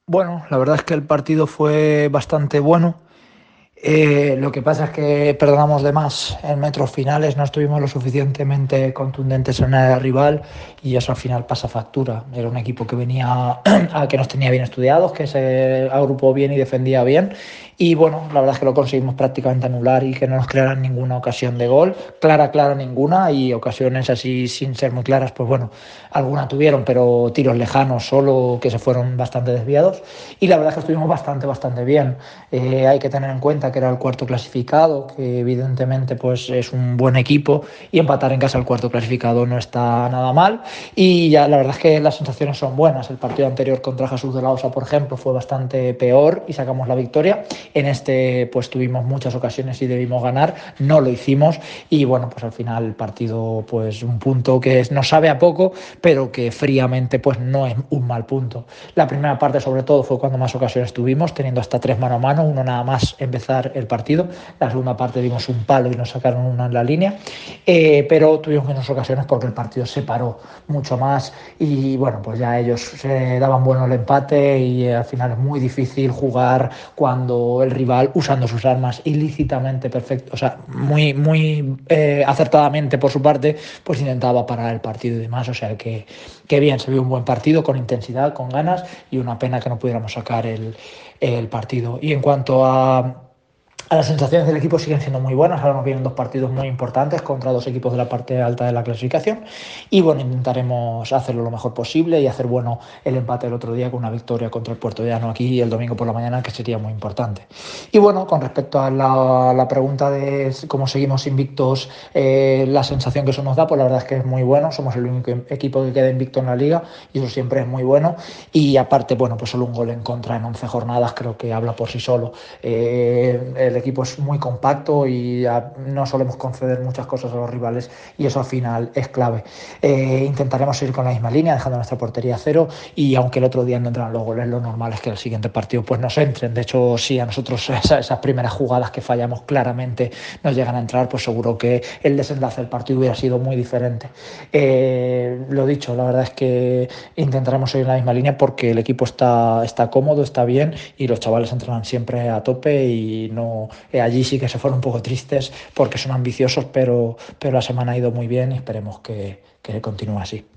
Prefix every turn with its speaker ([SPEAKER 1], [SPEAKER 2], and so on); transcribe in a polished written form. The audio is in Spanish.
[SPEAKER 1] Bueno, la verdad es que el partido fue bastante bueno. Lo que pasa es que perdonamos de más en metros finales, no estuvimos lo suficientemente contundentes en el rival y eso al final pasa factura. Era un equipo que venía a que nos tenía bien estudiados, que se agrupó bien y defendía bien. Y bueno, la verdad es que lo conseguimos prácticamente anular y que no nos crearan ninguna ocasión de gol, clara ninguna, y ocasiones así sin ser muy claras, pues bueno, alguna tuvieron, pero tiros lejanos solo que se fueron bastante desviados. Y la verdad es que estuvimos bastante bien. Hay que tener en cuenta que era el cuarto clasificado, que evidentemente pues es un buen equipo, y empatar en casa al cuarto clasificado no está nada mal. Y ya la verdad es que las sensaciones son buenas. El partido anterior contra Jesús de la Osa, por ejemplo, fue bastante peor y sacamos la victoria. En este pues tuvimos muchas ocasiones y debimos ganar, no lo hicimos, y bueno, pues al final el partido, pues un punto que nos sabe a poco, pero que fríamente pues no es un mal punto. La primera parte sobre todo fue cuando más ocasiones tuvimos, teniendo hasta tres mano a mano, uno nada más empezar el partido. La segunda parte dimos un palo y nos sacaron una en la línea, pero tuvimos menos ocasiones porque el partido se paró mucho más y bueno, pues ya ellos se daban bueno el empate, y al final es muy difícil jugar cuando el rival, usando sus armas ilícitamente, perfecto, o sea, muy acertadamente por su parte, pues intentaba parar el partido y demás. O sea que bien, se vio un buen partido con intensidad, con ganas, y una pena que no pudiéramos sacar el partido. Y en cuanto a las sensaciones del equipo, siguen siendo muy buenas. Ahora nos vienen dos partidos muy importantes contra dos equipos de la parte alta de la clasificación. Y bueno, intentaremos hacerlo lo mejor posible y hacer bueno el empate el otro día con una victoria contra el Puerto Llano aquí el domingo por la mañana, que sería muy importante. Y bueno, con respecto a la pregunta de cómo seguimos invictos, la sensación que eso nos da, pues la verdad es que es muy bueno. Somos el único equipo que queda invicto en la liga y eso siempre es muy bueno. Y aparte, bueno, pues solo un gol en contra en 11 jornadas creo que habla por sí solo. El equipo es muy compacto y no solemos conceder muchas cosas a los rivales, y eso al final es clave. Intentaremos seguir con la misma línea, dejando nuestra portería a cero, y aunque el otro día no entran los goles, lo normal es que el siguiente partido pues nos entren. De hecho, si a nosotros esas primeras jugadas que fallamos claramente nos llegan a entrar, pues seguro que el desenlace del partido hubiera sido muy diferente. Lo dicho, la verdad es que intentaremos seguir la misma línea porque el equipo está cómodo, está bien, y los chavales entrenan siempre a tope, y no allí sí que se fueron un poco tristes porque son ambiciosos, pero la semana ha ido muy bien y esperemos que continúe así.